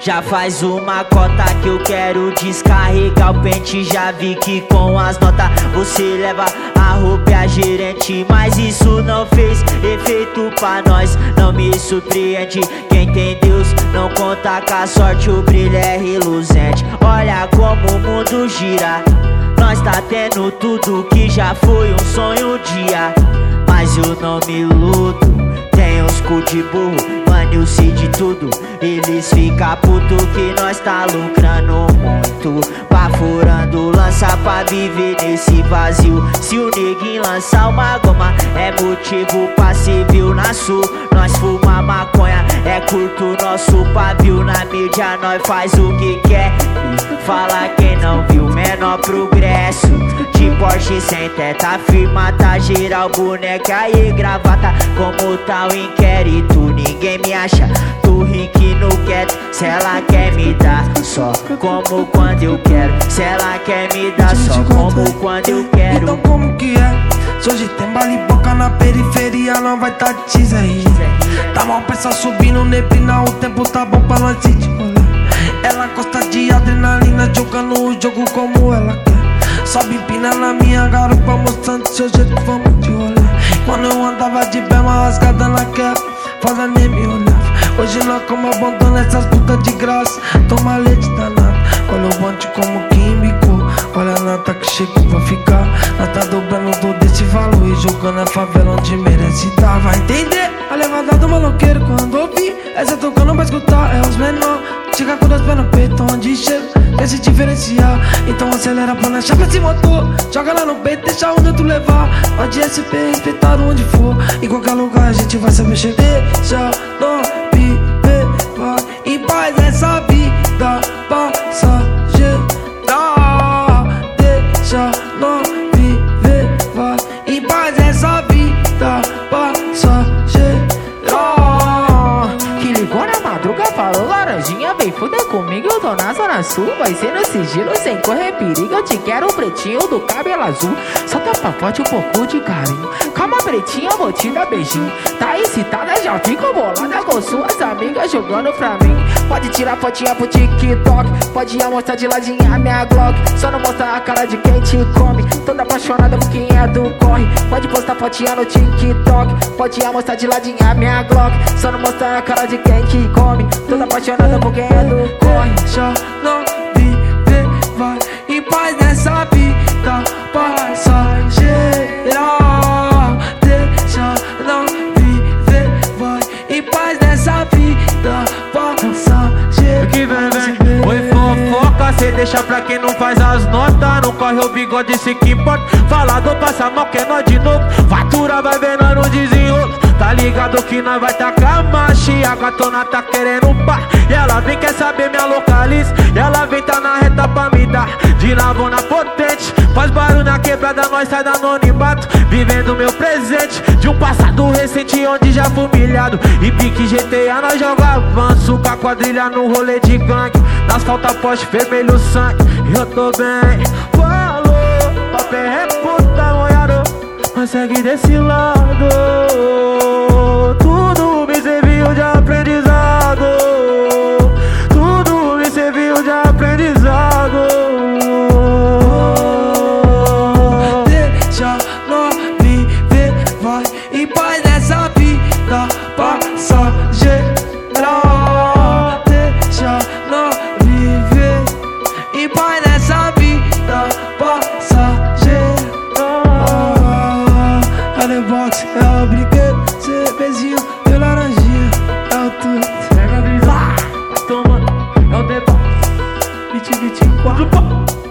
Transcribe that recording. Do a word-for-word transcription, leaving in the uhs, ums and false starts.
Já faz uma cota que eu quero descarregar o pente. Já vi que com as notas você leva a roupa e a gerente, mas isso não fez efeito pra nós. Não me surpreende, quem tem Deus não conta com a sorte, o brilho é reluzente. Olha como o mundo gira, nós tá tendo tudo que já foi um sonho um dia. Mas eu não me iludo, tem uns cu de burro, mano-se de tudo. Eles ficam puto que nós tá lucrando muito, baforando lança pra viver nesse vazio. Se o neguinho lançar uma goma é motivo pra civil. Na sul nós fuma maconha, é curto nosso pavio. Na mídia nós faz o que quer e fala quem não viu. Menor progresso de Porsche sem teta, firma tá geral, boneca e gravata. Como tá o inquérito, ninguém me acha, tô rique no quieto. Se ela quer me dar, só como quando eu quero. Se ela quer me dar, só como quando eu quero. Então como que é? Se hoje tem bala e boca na periferia, não vai tá de teaser. Tá mal pessoal subindo neblina, o tempo tá bom pra nós ir de rolê. Ela gosta de adrenalina, jogando o jogo como ela quer. Sobe empina na minha garupa, mostrando seu jeito, vamos de rolê. Quando eu andava de bema rasgada na quer, foda nem me olhava. Hoje nós como abandona essas putas de graça, toma leite danado. Olha o bonde como químico, olha a nata que chegou pra ficar. Nós tá dobrando todo esse valor e jogando a favela onde merece tá. Vai entender a levada do maloqueiro quando ouvir essa tocando pra escutar. É os menor, chega com dois pés no peito, onde chega quer se diferenciar. Então acelera pra nós, chapa esse motor, joga lá no peito, deixa onde tu levar. Pode S P, respeitar onde for, em qualquer lugar a gente vai saber chegar. Deixa nós viver, vai em paz essa vida passageira. Deixa nós viver, vai em paz essa vida passageira. Que ligou na madruga, falou laranjinha, vem fuder comigo, eu tô na zona sul. Vai ser no sigilo, sem correr perigo, eu te quero pretinho do cabelo azul. Só tapa forte um pouco de carinho, calma pretinha, vou te dar beijinho. Tá excitada, já fico bolada com suas amigas jogando pra mim. Pode tirar fotinha pro TikTok, pode mostrar de ladinha a minha Glock. Só não mostrar a cara de quem te come, toda apaixonada por quem é do corre. Pode postar fotinha no TikTok, pode mostrar de ladinha a minha Glock. Só não mostrar a cara de quem te come, toda apaixonada por quem é do corre. Deixa nós viver, vai em paz nessa vida passageira. Deixa nós viver, vai em paz nessa vida passageira. Que vem, vem, oi fofoca, cê deixa pra quem não faz as notas. Não corre o bigode, se que importa. Falador passa mal, que é nós de novo. Fatura vai ver nós no desenrolo. Tá ligado que nós vai tacar marcha. E a gatona tá querendo pá. E ela vem, quer saber minha localiza. E ela vem, tá na reta pra me dar de lavona potente. Faz barulho na quebrada, nós sai da anonimato. Vivendo meu presente de um passado recente, onde já fui humilhado. E pique G T A nós joga avanço, com a quadrilha no rolê de gangue. Nas falta poste, vermelho sangue, eu tô bem. Falou, papel é puta, moiado, mas segue desse lado. Tudo me serviu de aprendizado, tudo me serviu de aprendizado. Deixa nós viver, vai em paz nessa vida passageira. Deixa nós viver em paz nessa vida passageira. É the box, é o brinquedo, cervezinho e laranjinha, é o tudo. Pega a visão, toma, é o The Box, vinte, vinte e quatro.